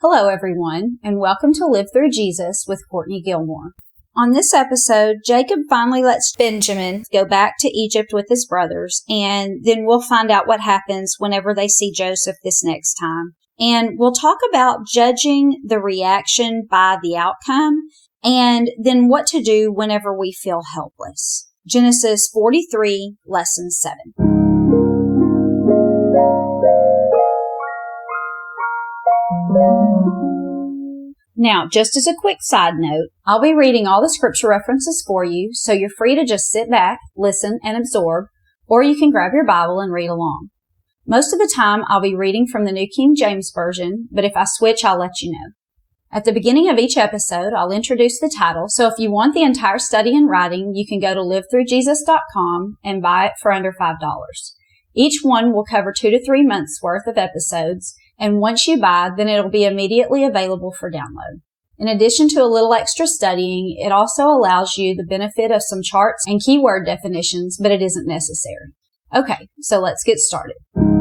Hello, everyone, and welcome to Live Through Jesus with Courtney Gilmore. On this episode, Jacob finally lets Benjamin go back to Egypt with his brothers, and then we'll find out what happens whenever they see Joseph this next time. And we'll talk about judging the reaction by the outcome, and then what to do whenever we feel helpless. Genesis 43, Lesson 7. Now, just as a quick side note, I'll be reading all the scripture references for you, so you're free to just sit back, listen, and absorb, or you can grab your Bible and read along. Most of the time, I'll be reading from the New King James Version, but if I switch, I'll let you know. At the beginning of each episode, I'll introduce the title, so if you want the entire study in writing, you can go to livethroughjesus.com and buy it for under $5. Each one will cover 2 to 3 months worth of episodes, and once you buy, then it'll be immediately available for download. In addition to a little extra studying, it also allows you the benefit of some charts and keyword definitions, but it isn't necessary. Okay, so let's get started.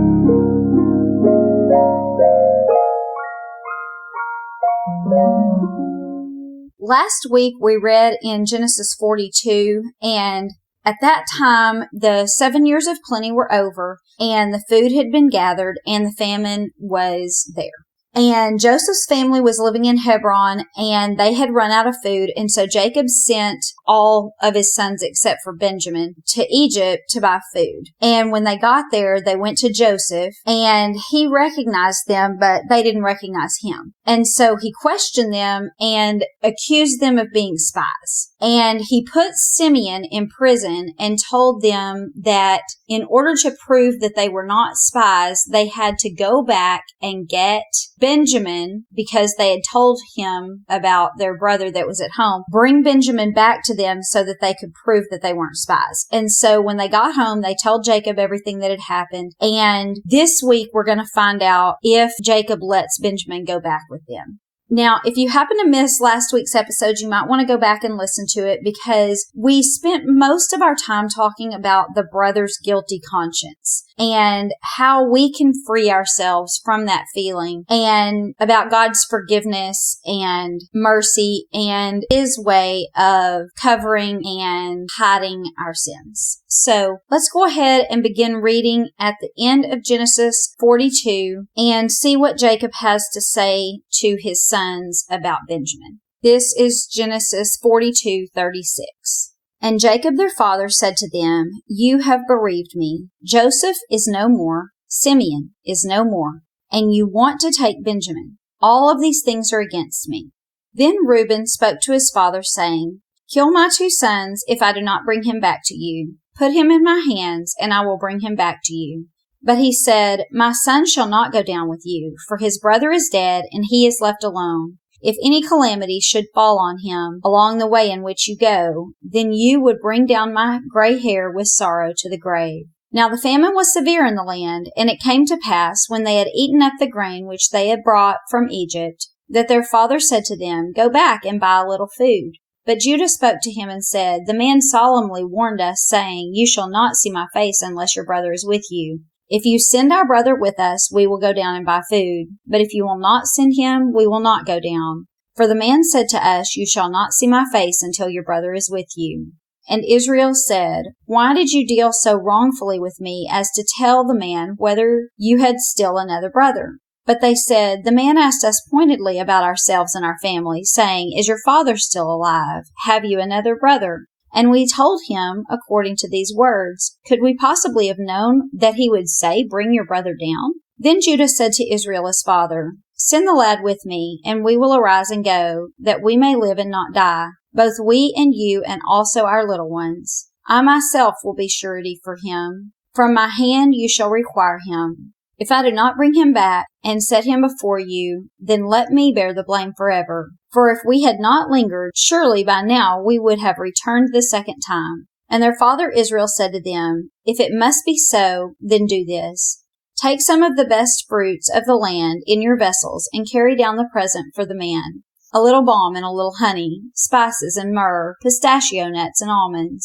Last week we read in Genesis 42, and at that time, the 7 years of plenty were over, and the food had been gathered, and the famine was there. And Joseph's family was living in Hebron, and they had run out of food, and so Jacob sent all of his sons except for Benjamin to Egypt to buy food. And when they got there, they went to Joseph, and he recognized them, but they didn't recognize him. And so he questioned them and accused them of being spies. And he put Simeon in prison and told them that in order to prove that they were not spies, they had to go back and get Benjamin, because they had told him about their brother that was at home, bring Benjamin back to them so that they could prove that they weren't spies. And so when they got home, they told Jacob everything that had happened. And this week, we're going to find out if Jacob lets Benjamin go back with them. Now, if you happen to miss last week's episode, you might want to go back and listen to it, because we spent most of our time talking about the brother's guilty conscience and how we can free ourselves from that feeling, and about God's forgiveness and mercy and His way of covering and hiding our sins. So let's go ahead and begin reading at the end of Genesis 42 and see what Jacob has to say to his sons about Benjamin. This is Genesis 42:36. And Jacob their father said to them, "You have bereaved me. Joseph is no more, Simeon is no more, and you want to take Benjamin. All of these things are against me." Then Reuben spoke to his father, saying, "Kill my 2 sons if I do not bring him back to you. Put him in my hands, and I will bring him back to you." But he said, "My son shall not go down with you, for his brother is dead, and he is left alone. If any calamity should fall on him along the way in which you go, then you would bring down my gray hair with sorrow to the grave." Now the famine was severe in the land, and it came to pass, when they had eaten up the grain which they had brought from Egypt, that their father said to them, "Go back and buy a little food." But Judah spoke to him and said, "The man solemnly warned us, saying, 'You shall not see my face unless your brother is with you.' If you send our brother with us, we will go down and buy food. But if you will not send him, we will not go down. For the man said to us, 'You shall not see my face until your brother is with you.'" And Israel said, "Why did you deal so wrongfully with me as to tell the man whether you had still another brother?" But they said, "The man asked us pointedly about ourselves and our family, saying, 'Is your father still alive? Have you another brother?' And we told him according to these words. Could we possibly have known that he would say, 'Bring your brother down'?" Then Judah said to Israel his father, "Send the lad with me, and we will arise and go, that we may live and not die, both we and you, and also our little ones. I myself will be surety for him. From my hand you shall require him. If I do not bring him back and set him before you, then let me bear the blame forever. For if we had not lingered, surely by now we would have returned the second time." And their father Israel said to them, "If it must be so, then do this. Take some of the best fruits of the land in your vessels and carry down the present for the man, a little balm and a little honey, spices and myrrh, pistachio nuts and almonds.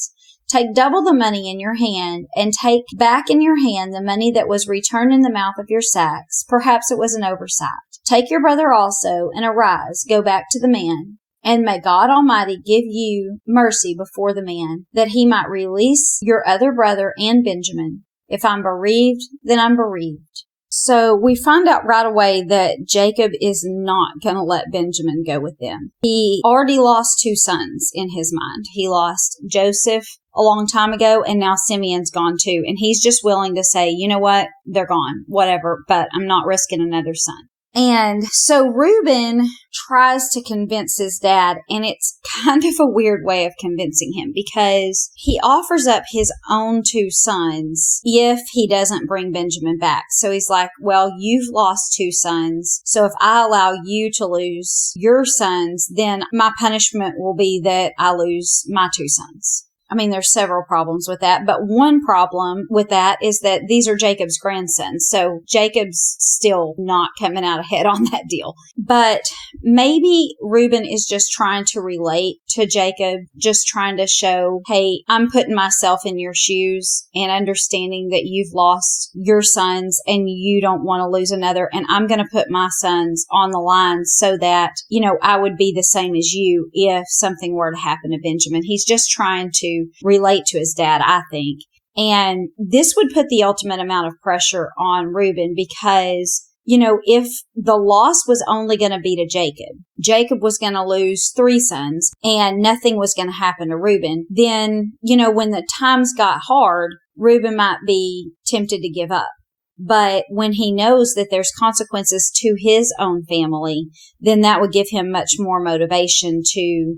Take double the money in your hand, and take back in your hand the money that was returned in the mouth of your sacks. Perhaps it was an oversight. Take your brother also, and arise, go back to the man. And may God Almighty give you mercy before the man, that he might release your other brother and Benjamin. If I'm bereaved, then I'm bereaved. So we find out right away that Jacob is not going to let Benjamin go with them. He already lost 2 sons in his mind. He lost Joseph a long time ago, and now Simeon's gone too. And he's just willing to say, you know what? They're gone, whatever, but I'm not risking another son. And so Reuben tries to convince his dad, and it's kind of a weird way of convincing him, because he offers up his own 2 sons if he doesn't bring Benjamin back. So he's like, well, you've lost 2 sons. So if I allow you to lose your sons, then my punishment will be that I lose my 2 sons. I mean, there's several problems with that, but one problem with that is that these are Jacob's grandsons. So Jacob's still not coming out ahead on that deal. But maybe Reuben is just trying to relate to Jacob, just trying to show, hey, I'm putting myself in your shoes and understanding that you've lost your sons and you don't want to lose another. And I'm going to put my sons on the line so that, I would be the same as you if something were to happen to Benjamin. He's just trying to relate to his dad, I think. And this would put the ultimate amount of pressure on Reuben because, if the loss was only going to be to Jacob was going to lose 3 sons and nothing was going to happen to Reuben, then, when the times got hard, Reuben might be tempted to give up. But when he knows that there's consequences to his own family, then that would give him much more motivation to,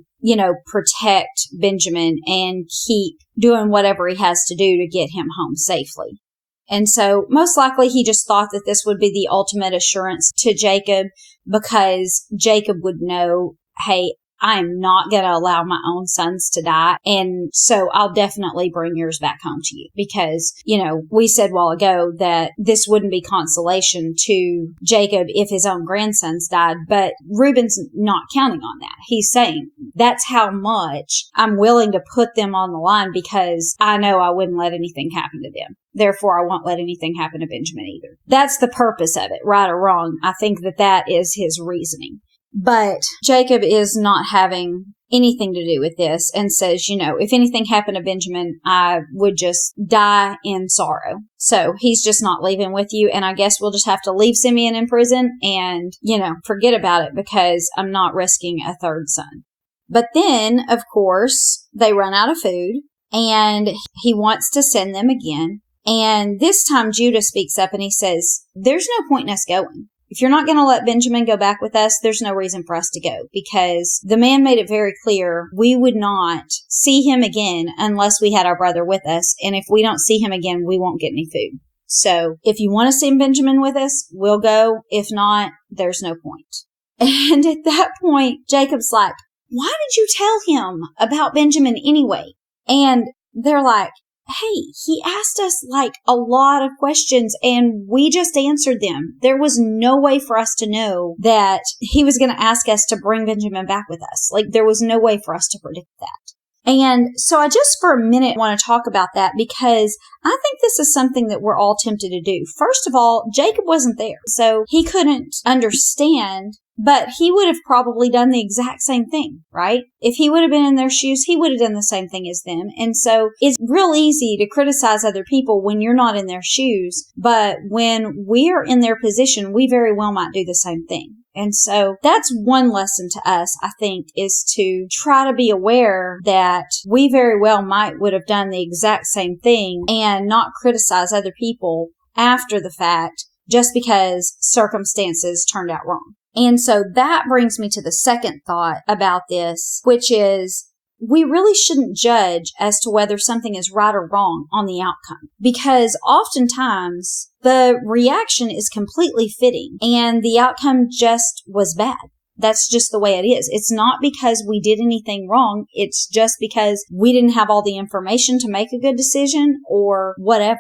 protect Benjamin and keep doing whatever he has to do to get him home safely. And so most likely he just thought that this would be the ultimate assurance to Jacob, because Jacob would know, hey, I'm not going to allow my own sons to die. And so I'll definitely bring yours back home to you because, we said a while ago that this wouldn't be consolation to Jacob if his own grandsons died, but Reuben's not counting on that. He's saying that's how much I'm willing to put them on the line because I know I wouldn't let anything happen to them. Therefore, I won't let anything happen to Benjamin either. That's the purpose of it, right or wrong. I think that is his reasoning. But Jacob is not having anything to do with this and says, if anything happened to Benjamin, I would just die in sorrow. So he's just not leaving with you. And I guess we'll just have to leave Simeon in prison and, forget about it because I'm not risking a 3rd son. But then, of course, they run out of food and he wants to send them again. And this time Judah speaks up and he says, there's no point in us going. If you're not going to let Benjamin go back with us, there's no reason for us to go because the man made it very clear we would not see him again unless we had our brother with us. And if we don't see him again, we won't get any food. So if you want to send Benjamin with us, we'll go. If not, there's no point. And at that point, Jacob's like, why did you tell him about Benjamin anyway? And they're like, hey, he asked us a lot of questions and we just answered them. There was no way for us to know that he was going to ask us to bring Benjamin back with us. There was no way for us to predict that. And so I just for a minute want to talk about that because I think this is something that we're all tempted to do. First of all, Jacob wasn't there, so he couldn't understand, but he would have probably done the exact same thing, right? If he would have been in their shoes, he would have done the same thing as them. And so it's real easy to criticize other people when you're not in their shoes, but when we're in their position, we very well might do the same thing. And so that's one lesson to us, I think, is to try to be aware that we very well would have done the exact same thing and not criticize other people after the fact just because circumstances turned out wrong. And so that brings me to the second thought about this, which is we really shouldn't judge as to whether something is right or wrong on the outcome, because oftentimes the reaction is completely fitting and the outcome just was bad. That's just the way it is. It's not because we did anything wrong. It's just because we didn't have all the information to make a good decision or whatever.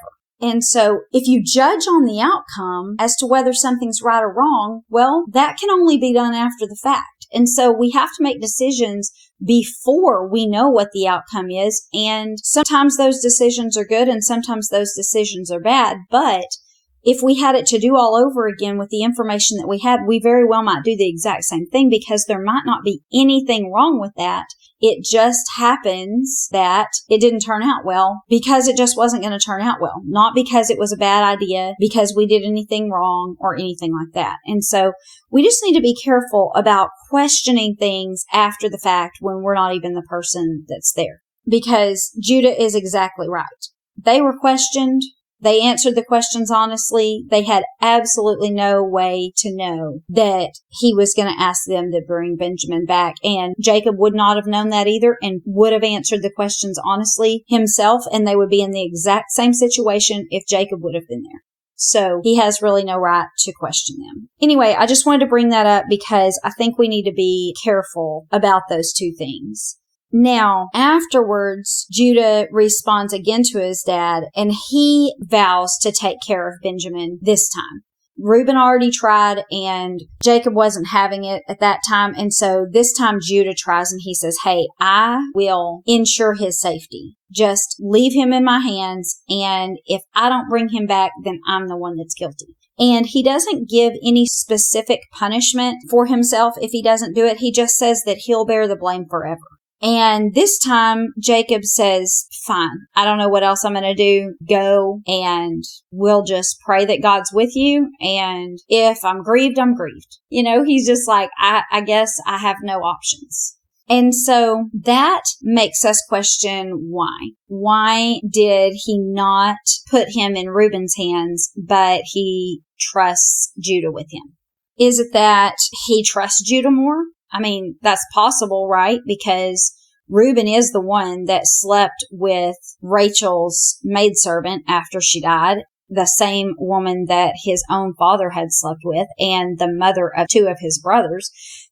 And so if you judge on the outcome as to whether something's right or wrong, well, that can only be done after the fact. And so we have to make decisions before we know what the outcome is. And sometimes those decisions are good and sometimes those decisions are bad. But if we had it to do all over again with the information that we had, we very well might do the exact same thing because there might not be anything wrong with that. It just happens that it didn't turn out well because it just wasn't going to turn out well. Not because it was a bad idea, because we did anything wrong or anything like that. And so we just need to be careful about questioning things after the fact when we're not even the person that's there. Because Judah is exactly right. They were questioned. They answered the questions honestly. They had absolutely no way to know that he was going to ask them to bring Benjamin back. And Jacob would not have known that either and would have answered the questions honestly himself. And they would be in the exact same situation if Jacob would have been there. So he has really no right to question them. Anyway, I just wanted to bring that up because I think we need to be careful about those two things. Now, afterwards, Judah responds again to his dad, and he vows to take care of Benjamin this time. Reuben already tried, and Jacob wasn't having it at that time, and so this time Judah tries, and he says, hey, I will ensure his safety. Just leave him in my hands, and if I don't bring him back, then I'm the one that's guilty. And he doesn't give any specific punishment for himself if he doesn't do it. He just says that he'll bear the blame forever. And this time, Jacob says, fine, I don't know what else I'm going to do. Go, and we'll just pray that God's with you. And if I'm grieved, I'm grieved. You know, he's just like, I guess I have no options. And so that makes us question why. Why did he not put him in Reuben's hands, but he trusts Judah with him? Is it that he trusts Judah more? I mean, that's possible, right? Because Reuben is the one that slept with Rachel's maidservant after she died, the same woman that his own father had slept with, and the mother of two of his brothers.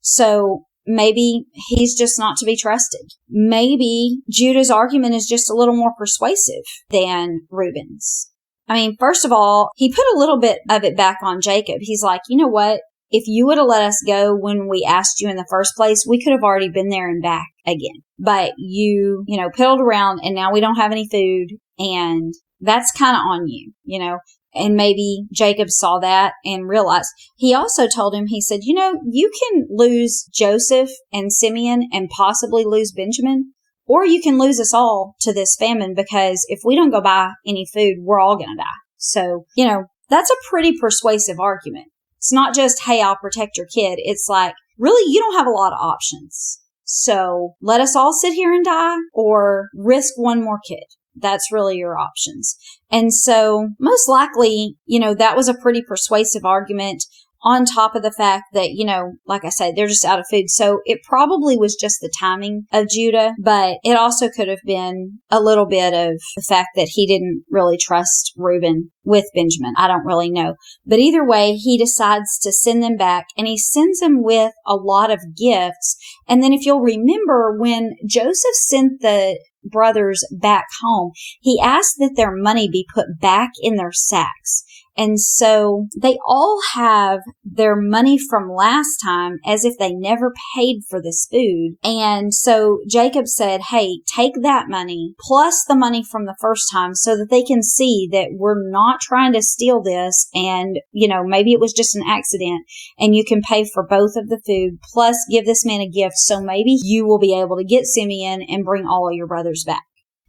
So maybe he's just not to be trusted. Maybe Judah's argument is just a little more persuasive than Reuben's. I mean, first of all, he put a little bit of it back on Jacob. He's like, you know what? If you would have let us go when we asked you in the first place, we could have already been there and back again. But you piddled around and now we don't have any food, and that's kind of on you, And maybe Jacob saw that and realized. He also told him, he said, you can lose Joseph and Simeon and possibly lose Benjamin, or you can lose us all to this famine, because if we don't go buy any food, we're all going to die. So, that's a pretty persuasive argument. It's not just, hey, I'll protect your kid. It's like, really, you don't have a lot of options. So let us all sit here and die, or risk one more kid. That's really your options. And so most likely, that was a pretty persuasive argument, on top of the fact that, like I said, they're just out of food. So it probably was just the timing of Judah, but it also could have been a little bit of the fact that he didn't really trust Reuben with Benjamin. I don't really know. But either way, he decides to send them back, and he sends them with a lot of gifts. And then if you'll remember, when Joseph sent the brothers back home, he asked that their money be put back in their sacks. And so they all have their money from last time as if they never paid for this food. And so Jacob said, hey, take that money plus the money from the first time so that they can see that we're not trying to steal this. And, maybe it was just an accident, and you can pay for both of the food plus give this man a gift. So maybe you will be able to get Simeon and bring all of your brothers back.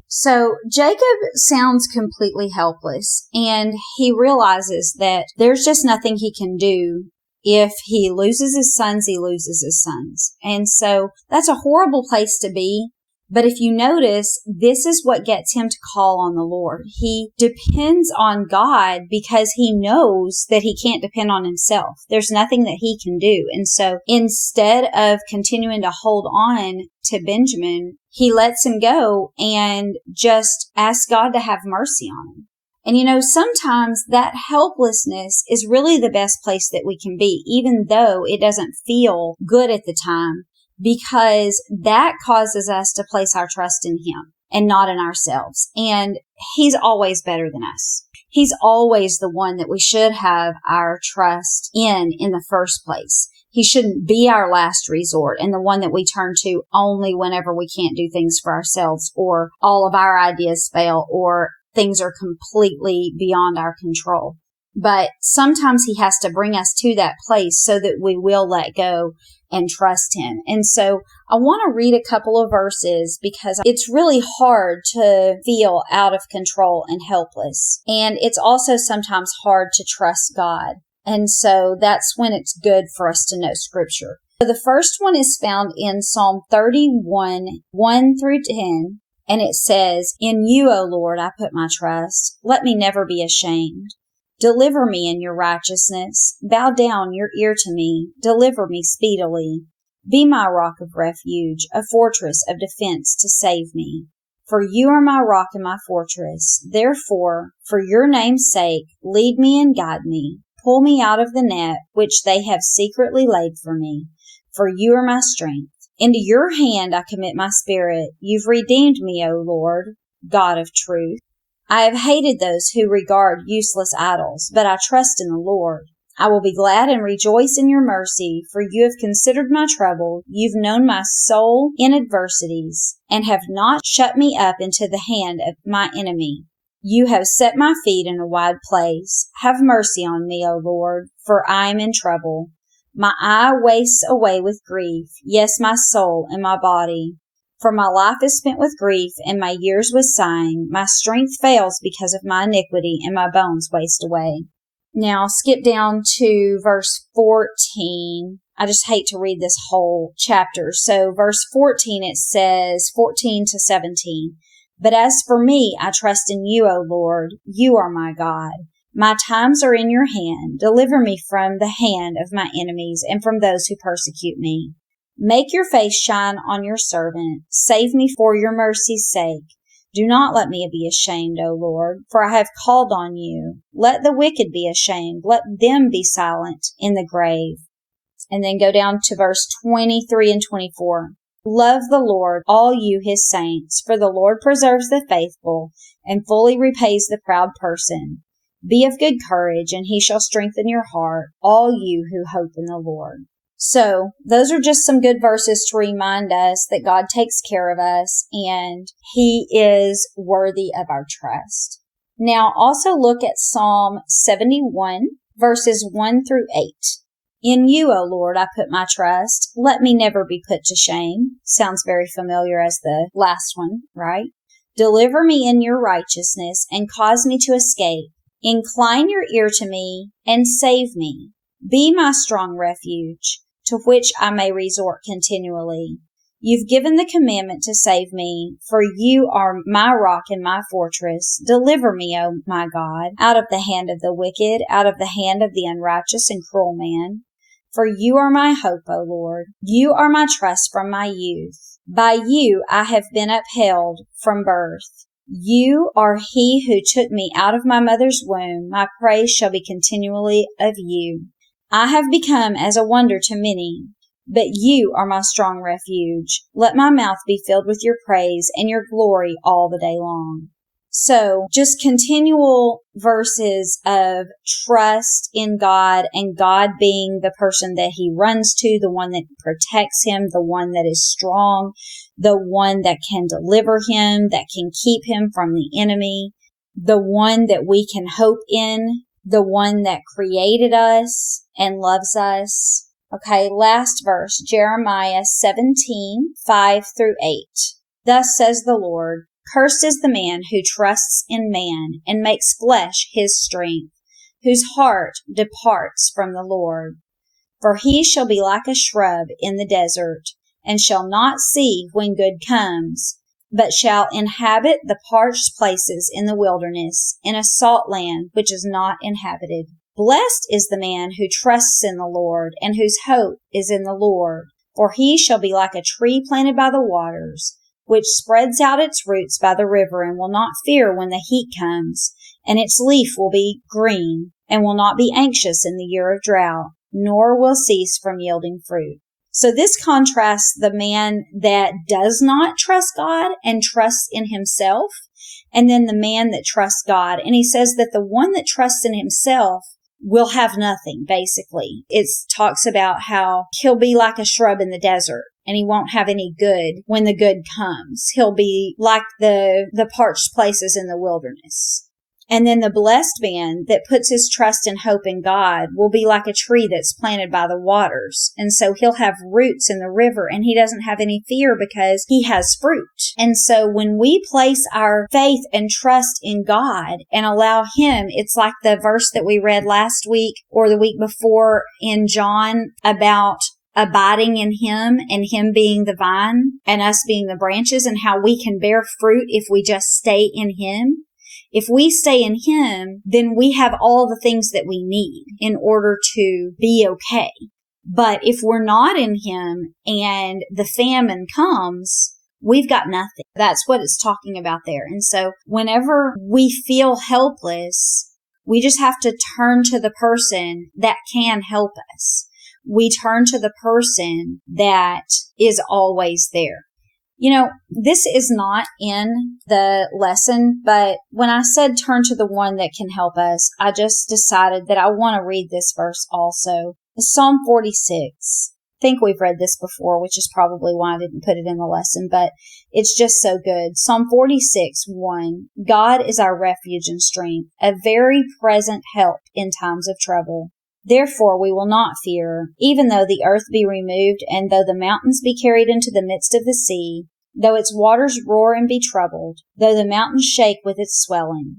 So Jacob sounds completely helpless, and he realizes that there's just nothing he can do. If he loses his sons, he loses his sons. And so that's a horrible place to be. But if you notice, this is what gets him to call on the Lord. He depends on God because he knows that he can't depend on himself. There's nothing that he can do. And so instead of continuing to hold on to Benjamin, he lets him go and just asks God to have mercy on him. And sometimes that helplessness is really the best place that we can be, even though it doesn't feel good at the time, because that causes us to place our trust in him and not in ourselves. And he's always better than us. He's always the one that we should have our trust in the first place. He shouldn't be our last resort and the one that we turn to only whenever we can't do things for ourselves, or all of our ideas fail, or things are completely beyond our control. But sometimes he has to bring us to that place so that we will let go and trust him. And so I want to read a couple of verses because it's really hard to feel out of control and helpless. And it's also sometimes hard to trust God. And so that's when it's good for us to know scripture. So the first one is found in Psalm 31, 1 through 10. And it says, "In you, O Lord, I put my trust. Let me never be ashamed. Deliver me in your righteousness. Bow down your ear to me. Deliver me speedily. Be my rock of refuge, a fortress of defense to save me. For you are my rock and my fortress. Therefore, for your name's sake, lead me and guide me. Pull me out of the net which they have secretly laid for me. For you are my strength. Into your hand I commit my spirit. You've redeemed me, O Lord, God of truth. I have hated those who regard useless idols, but I trust in the Lord. I will be glad and rejoice in your mercy, for you have considered my trouble. You've known my soul in adversities, and have not shut me up into the hand of my enemy. You have set my feet in a wide place. Have mercy on me, O Lord, for I am in trouble. My eye wastes away with grief, yes, my soul and my body. For my life is spent with grief, and my years with sighing. My strength fails because of my iniquity, and my bones waste away." Now, skip down to verse 14. I just hate to read this whole chapter. So, verse 14, it says, 14 to 17. "But as for me, I trust in you, O Lord. You are my God. My times are in your hand. Deliver me from the hand of my enemies and from those who persecute me. Make your face shine on your servant. Save me for your mercy's sake. Do not let me be ashamed, O Lord, for I have called on you. Let the wicked be ashamed. Let them be silent in the grave." And then go down to verse 23 and 24. "Love the Lord, all you his saints, for the Lord preserves the faithful and fully repays the proud person. Be of good courage, and he shall strengthen your heart, all you who hope in the Lord." So those are just some good verses to remind us that God takes care of us and he is worthy of our trust. Now also look at Psalm 71 verses 1 through 8. "In you, O Lord, I put my trust. Let me never be put to shame." Sounds very familiar as the last one, right? "Deliver me in your righteousness and cause me to escape. Incline your ear to me and save me. Be my strong refuge, to which I may resort continually. You've given the commandment to save me, for you are my rock and my fortress. Deliver me, O my God, out of the hand of the wicked, out of the hand of the unrighteous and cruel man. For you are my hope, O Lord. You are my trust from my youth. By you I have been upheld from birth. You are he who took me out of my mother's womb. My praise shall be continually of you. I have become as a wonder to many, but you are my strong refuge. Let my mouth be filled with your praise and your glory all the day long." So just continual verses of trust in God and God being the person that he runs to, the one that protects him, the one that is strong, the one that can deliver him, that can keep him from the enemy, the one that we can hope in, the one that created us and loves us. Okay, last verse, Jeremiah 17, 5 through 8. "Thus says the Lord, cursed is the man who trusts in man and makes flesh his strength, whose heart departs from the Lord. For he shall be like a shrub in the desert, and shall not see when good comes, but shall inhabit the parched places in the wilderness, in a salt land which is not inhabited. Blessed is the man who trusts in the Lord, and whose hope is in the Lord. For he shall be like a tree planted by the waters, which spreads out its roots by the river, and will not fear when the heat comes, and its leaf will be green, and will not be anxious in the year of drought, nor will cease from yielding fruit." So this contrasts the man that does not trust God and trusts in himself, and then the man that trusts God. And he says that the one that trusts in himself will have nothing, basically. It talks about how he'll be like a shrub in the desert and he won't have any good when the good comes. He'll be like the parched places in the wilderness. And then the blessed man that puts his trust and hope in God will be like a tree that's planted by the waters. And so he'll have roots in the river and he doesn't have any fear because he has fruit. And so when we place our faith and trust in God and allow him, it's like the verse that we read last week or the week before in John about abiding in him and him being the vine and us being the branches, and how we can bear fruit if we just stay in him. If we stay in him, then we have all the things that we need in order to be okay. But if we're not in him and the famine comes, we've got nothing. That's what it's talking about there. And so whenever we feel helpless, we just have to turn to the person that can help us. We turn to the person that is always there. You know, this is not in the lesson, but when I said turn to the one that can help us, I just decided that I want to read this verse also. It's Psalm 46. I think we've read this before, which is probably why I didn't put it in the lesson, but it's just so good. Psalm 46:1. God is our refuge and strength, a very present help in times of trouble. Therefore we will not fear, even though the earth be removed, and though the mountains be carried into the midst of the sea, though its waters roar and be troubled, though the mountains shake with its swelling.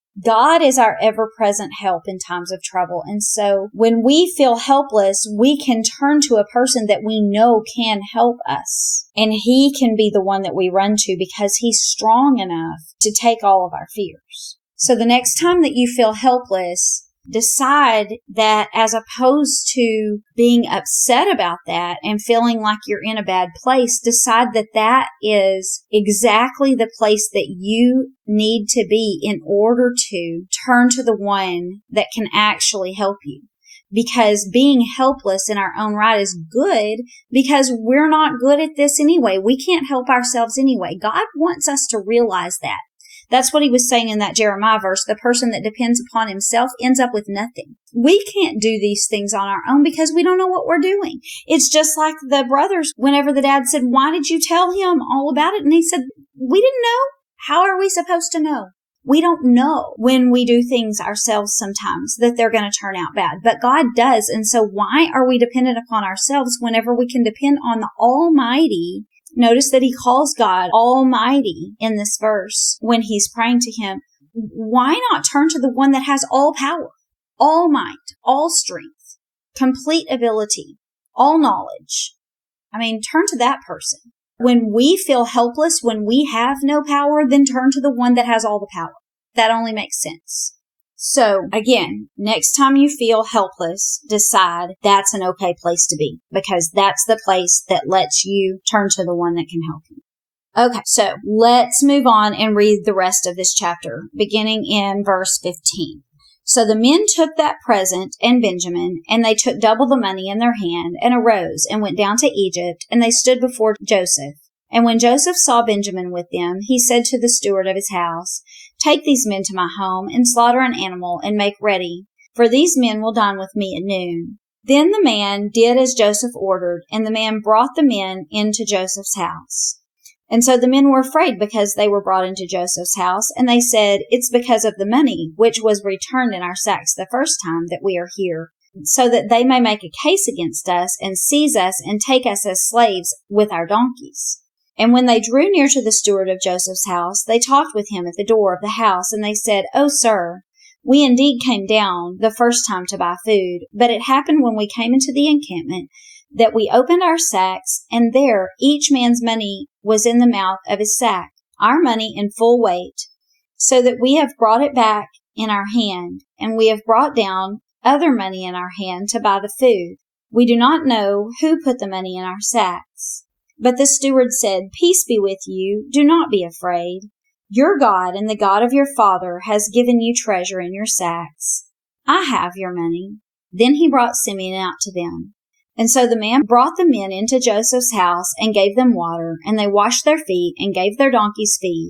God is our ever-present help in times of trouble. And so when we feel helpless, we can turn to a person that we know can help us. And he can be the one that we run to because he's strong enough to take all of our fears. So the next time that you feel helpless, decide that as opposed to being upset about that and feeling like you're in a bad place, decide that that is exactly the place that you need to be in order to turn to the one that can actually help you. Because being helpless in our own right is good because we're not good at this anyway. We can't help ourselves anyway. God wants us to realize that. That's what he was saying in that Jeremiah verse. The person that depends upon himself ends up with nothing. We can't do these things on our own because we don't know what we're doing. It's just like the brothers, whenever the dad said, why did you tell him all about it? And he said, we didn't know. How are we supposed to know? We don't know when we do things ourselves sometimes that they're going to turn out bad, but God does. And so why are we dependent upon ourselves whenever we can depend on the Almighty? Notice that he calls God Almighty in this verse when he's praying to him. Why not turn to the one that has all power, all might, all strength, complete ability, all knowledge? I mean, turn to that person. When we feel helpless, when we have no power, then turn to the one that has all the power. That only makes sense. So again, next time you feel helpless, decide that's an okay place to be because that's the place that lets you turn to the one that can help you. Okay, so let's move on and read the rest of this chapter, beginning in verse 15. So the men took that present and Benjamin, and they took double the money in their hand and arose and went down to Egypt, and they stood before Joseph. And when Joseph saw Benjamin with them, he said to the steward of his house, take these men to my home and slaughter an animal and make ready, for these men will dine with me at noon. Then the man did as Joseph ordered, and the man brought the men into Joseph's house. And so the men were afraid because they were brought into Joseph's house, and they said, it's because of the money which was returned in our sacks the first time that we are here, so that they may make a case against us and seize us and take us as slaves with our donkeys. And when they drew near to the steward of Joseph's house, they talked with him at the door of the house, and they said, "O sir, we indeed came down the first time to buy food, but it happened when we came into the encampment that we opened our sacks, and there each man's money was in the mouth of his sack, our money in full weight, so that we have brought it back in our hand, and we have brought down other money in our hand to buy the food. We do not know who put the money in our sacks." But the steward said, "Peace be with you. Do not be afraid. Your God and the God of your father has given you treasure in your sacks. I have your money." Then he brought Simeon out to them. And so the man brought the men into Joseph's house and gave them water, and they washed their feet and gave their donkeys feed.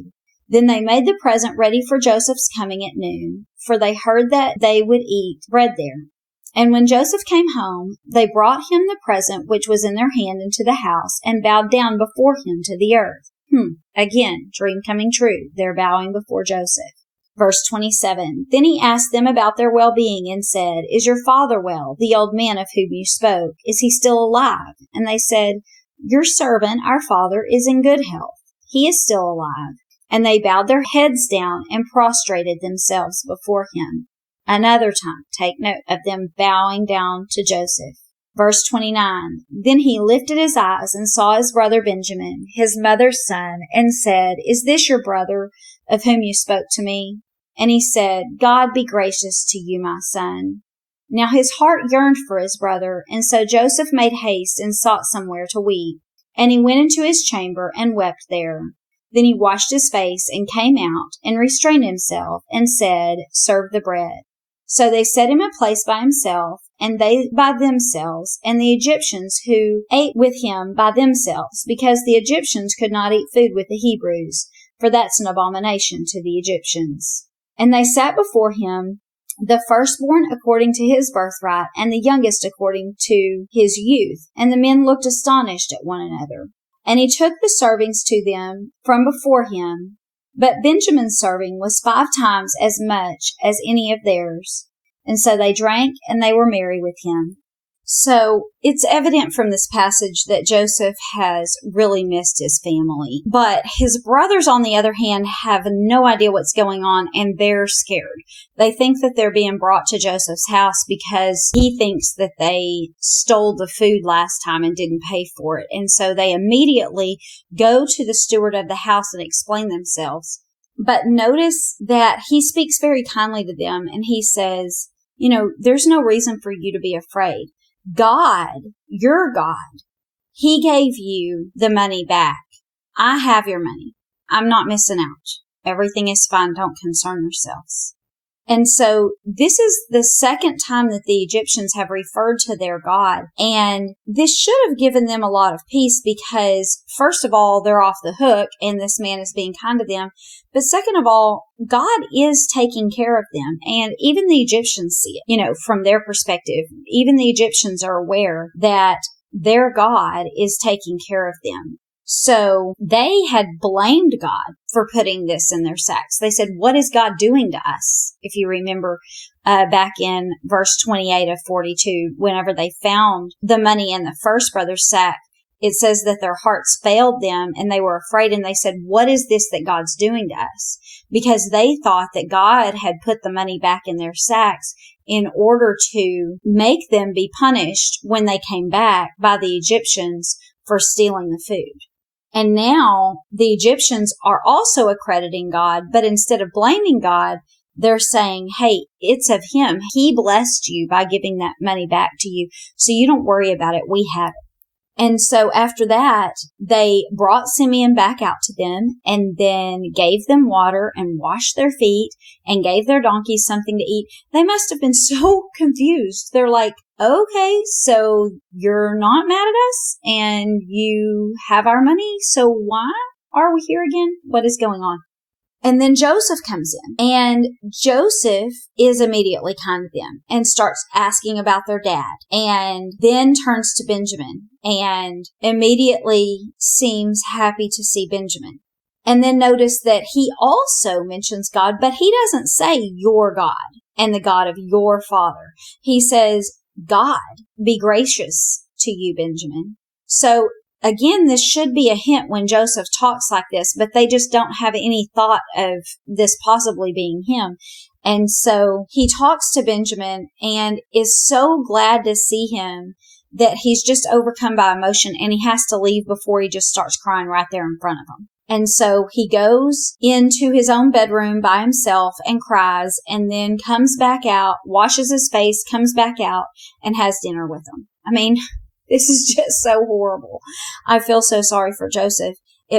Then they made the present ready for Joseph's coming at noon, for they heard that they would eat bread there. And when Joseph came home, they brought him the present which was in their hand into the house, and bowed down before him to the earth. Again, dream coming true. They're bowing before Joseph. Verse 27, Then he asked them about their well-being and said, Is your father well, the old man of whom you spoke? Is he still alive? And they said, Your servant, our father, is in good health. He is still alive. And they bowed their heads down and prostrated themselves before him. Another time, take note of them bowing down to Joseph. Verse 29, Then he lifted his eyes and saw his brother Benjamin, his mother's son, and said, Is this your brother of whom you spoke to me? And he said, God be gracious to you, my son. Now his heart yearned for his brother, and so Joseph made haste and sought somewhere to weep. And he went into his chamber and wept there. Then he washed his face and came out and restrained himself and said, Serve the bread. So they set him a place by himself, and they by themselves, and the Egyptians who ate with him by themselves, because the Egyptians could not eat food with the Hebrews, for that's an abomination to the Egyptians. And they sat before him, the firstborn according to his birthright, and the youngest according to his youth. And the men looked astonished at one another. And he took the servings to them from before him. But Benjamin's serving was 5 times as much as any of theirs. And so they drank and they were merry with him. So it's evident from this passage that Joseph has really missed his family. But his brothers, on the other hand, have no idea what's going on, and they're scared. They think that they're being brought to Joseph's house because he thinks that they stole the food last time and didn't pay for it. And so they immediately go to the steward of the house and explain themselves. But notice that he speaks very kindly to them, and he says, there's no reason for you to be afraid. God, your God, he gave you the money back. I have your money. I'm not missing out. Everything is fine. Don't concern yourselves. And so this is the second time that the Egyptians have referred to their God. And this should have given them a lot of peace because, first of all, they're off the hook and this man is being kind to them. But second of all, God is taking care of them. And even the Egyptians see it, from their perspective. Even the Egyptians are aware that their God is taking care of them. So they had blamed God for putting this in their sacks. They said, what is God doing to us? If you remember back in verse 28 of 42, whenever they found the money in the first brother's sack, it says that their hearts failed them and they were afraid. And they said, what is this that God's doing to us? Because they thought that God had put the money back in their sacks in order to make them be punished when they came back by the Egyptians for stealing the food. And now the Egyptians are also accrediting God, but instead of blaming God, they're saying, hey, it's of him. He blessed you by giving that money back to you. So you don't worry about it. We have it. And so after that, they brought Simeon back out to them and then gave them water and washed their feet and gave their donkeys something to eat. They must have been so confused. They're like, okay, so you're not mad at us and you have our money. So why are we here again? What is going on? And then Joseph comes in, and Joseph is immediately kind to them and starts asking about their dad, and then turns to Benjamin and immediately seems happy to see Benjamin. And then notice that he also mentions God, but he doesn't say your God and the God of your father. He says, God, be gracious to you, Benjamin. So again, this should be a hint when Joseph talks like this, but they just don't have any thought of this possibly being him. And so he talks to Benjamin and is so glad to see him that he's just overcome by emotion and he has to leave before he just starts crying right there in front of him. And so he goes into his own bedroom by himself and cries and then comes back out, washes his face, comes back out and has dinner with them. I mean, this is just so horrible. I feel so sorry for Joseph.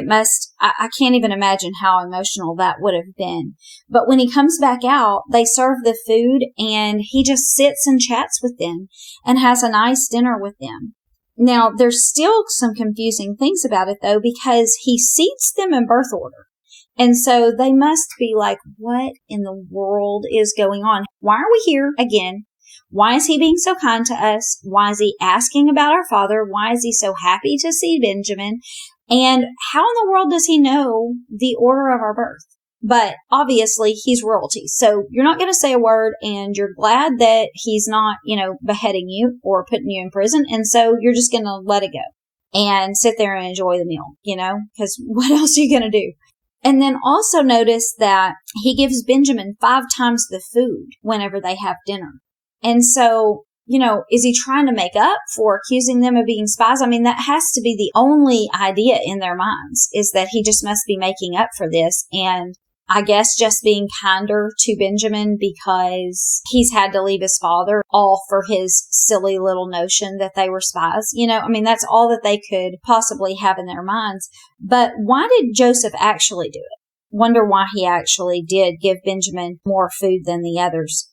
I can't even imagine how emotional that would have been. But when he comes back out, they serve the food and he just sits and chats with them and has a nice dinner with them. Now, there's still some confusing things about it though, because he seats them in birth order. And so they must be like, what in the world is going on? Why are we here again? Why is he being so kind to us? Why is he asking about our father? Why is he so happy to see Benjamin? And how in the world does he know the order of our birth? But obviously he's royalty. So you're not going to say a word, and you're glad that he's not, beheading you or putting you in prison. And so you're just going to let it go and sit there and enjoy the meal, because what else are you going to do? And then also notice that he gives Benjamin 5 times the food whenever they have dinner. And so, is he trying to make up for accusing them of being spies? I mean, that has to be the only idea in their minds, is that he just must be making up for this. And I guess just being kinder to Benjamin because he's had to leave his father, all for his silly little notion that they were spies. That's all that they could possibly have in their minds. But why did Joseph actually do it? Wonder why he actually did give Benjamin more food than the others.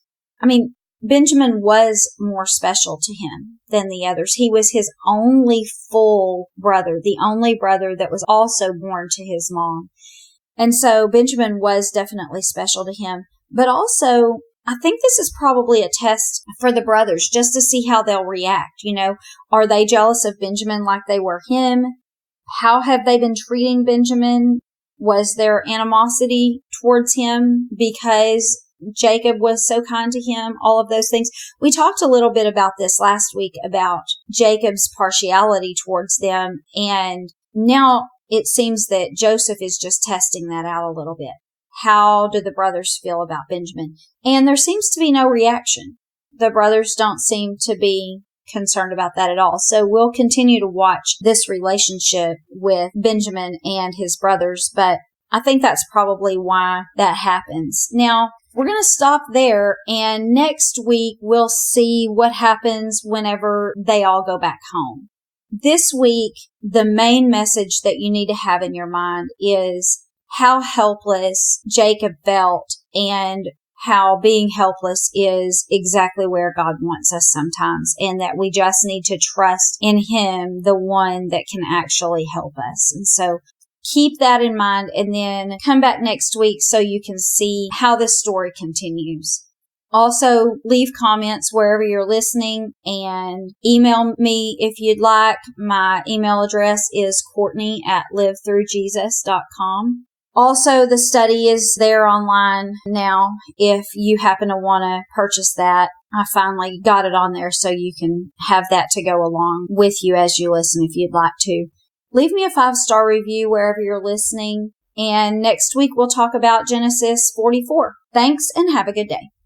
Benjamin was more special to him than the others. He was his only full brother, the only brother that was also born to his mom. And so Benjamin was definitely special to him. But also, I think this is probably a test for the brothers just to see how they'll react. Are they jealous of Benjamin like they were him? How have they been treating Benjamin? Was there animosity towards him because Jacob was so kind to him? All of those things. We talked a little bit about this last week about Jacob's partiality towards them. And now it seems that Joseph is just testing that out a little bit. How do the brothers feel about Benjamin? And there seems to be no reaction. The brothers don't seem to be concerned about that at all. So we'll continue to watch this relationship with Benjamin and his brothers, but I think that's probably why that happens. Now, we're going to stop there, and next week we'll see what happens whenever they all go back home. This week, the main message that you need to have in your mind is how helpless Jacob felt, and how being helpless is exactly where God wants us sometimes, and that we just need to trust in Him, the one that can actually help us. And so keep that in mind, and then come back next week so you can see how this story continues. Also, leave comments wherever you're listening, and email me if you'd like. My email address is Courtney@livethroughjesus.com. Also, the study is there online now if you happen to want to purchase that. I finally got it on there so you can have that to go along with you as you listen if you'd like to. Leave me a 5-star review wherever you're listening. And next week we'll talk about Genesis 44. Thanks and have a good day.